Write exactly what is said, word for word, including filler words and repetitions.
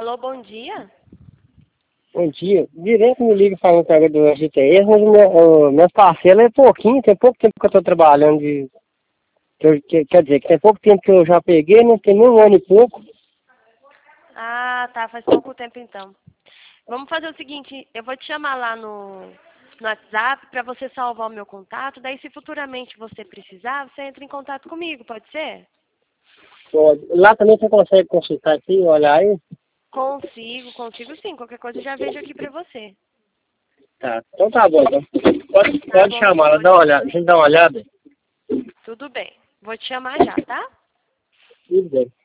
Alô, bom dia? Bom dia. Direto me liga falando que do G T S, mas minha, uh, minhas parcelas é pouquinho, tem pouco tempo que eu estou trabalhando de. Que eu, que, quer dizer, que tem pouco tempo que eu já peguei, não tem nem um ano e pouco. Ah, tá, faz pouco tempo então. Vamos fazer o seguinte, eu vou te chamar lá no, no WhatsApp para você salvar o meu contato, daí se futuramente você precisar, você entra em contato comigo, pode ser? Pode. Lá também você consegue consultar aqui, olhar aí? Consigo, consigo sim, qualquer coisa eu já vejo aqui para você. Tá, então tá bom. Então. Pode, Tá pode bom chamar, ela então, dá uma olhada, a gente dá uma olhada. tudo bem. Vou te chamar já, tá? Tudo bem.